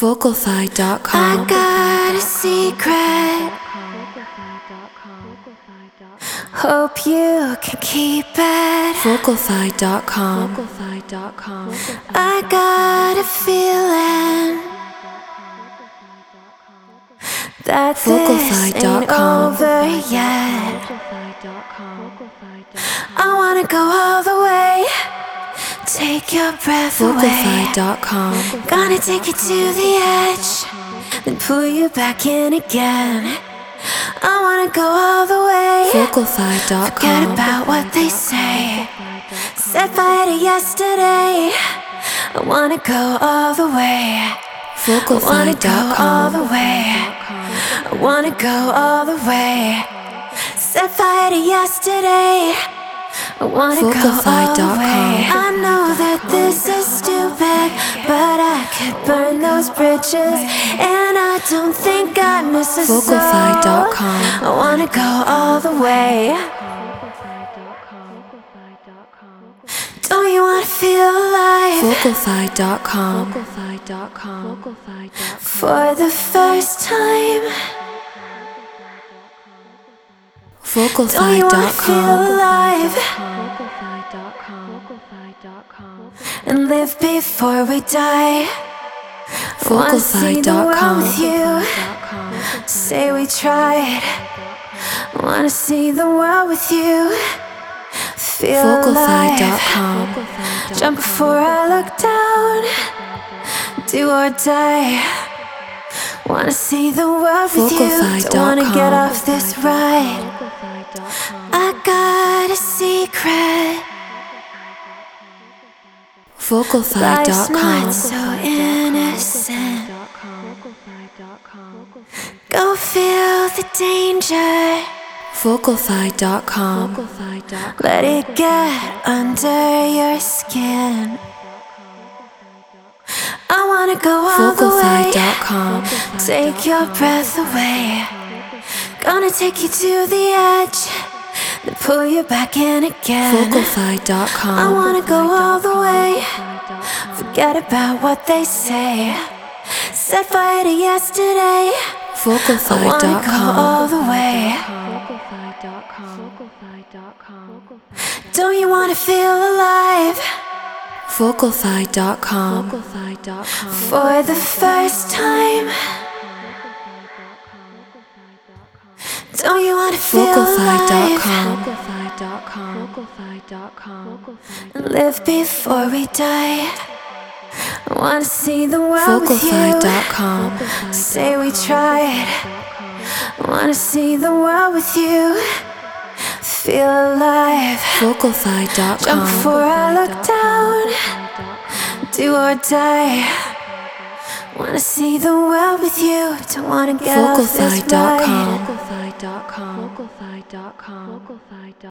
Vocalfy.com. I got a secret. Hope you can keep it. Vocalfy.com. I got a feeling that this ain't Vocalfy.com. over yet. I wanna go all the way. Take your breath away. Vocalfy.com. Gonna take you to the edge, then pull you back in again. I wanna go all the way. Vocalfy.com. Forget about what they say. Set fire to yesterday. I wanna go all the way. I wanna go all the Vocalfy.com. way. I wanna go all the way. Set fire to yesterday. I wanna go all the way. I know that this is stupid, but I could burn those bridges, and I don't think I miss a soul. Vocalfy.com. I wanna go all the way. Don't you wanna feel alive? Vocalfy.com. For the first time. Don't you wanna feel Vocalfy.com. alive? And live before we die. Wanna see the world with you. Say we tried. Wanna see the world with you. Feel alive. Vocalfy.com. Jump before I look down. Do or die. Wanna see the world with you. Don't wanna get Vocalfy.com. off this ride. I got a secret. Life's not Vocalfy.com. so innocent. Go feel the danger. Vocalfy.com. Let it get under your skin. I wanna go all the way. Vocalfy.com. Take your breath away. Gonna take you to the edge, then pull you back in again. I Vocalfy.com. wanna go all the way. Forget about what they say. Set fire to yesterday. I wanna go all Vocalfy.com. the way. Don't you wanna feel alive? Vocalfy.com. For the first time. Don't you wanna feel alive? Vocalfy.com. And live before we die. I wanna see the world with you. Vocalfy.com. Say we tried. I wanna see the world with you. Feel alive. Vocalfy.com. Jump before I look down. Do or die. Wanna see the world with you. Don't wanna get off this ride. Vocalfy.com.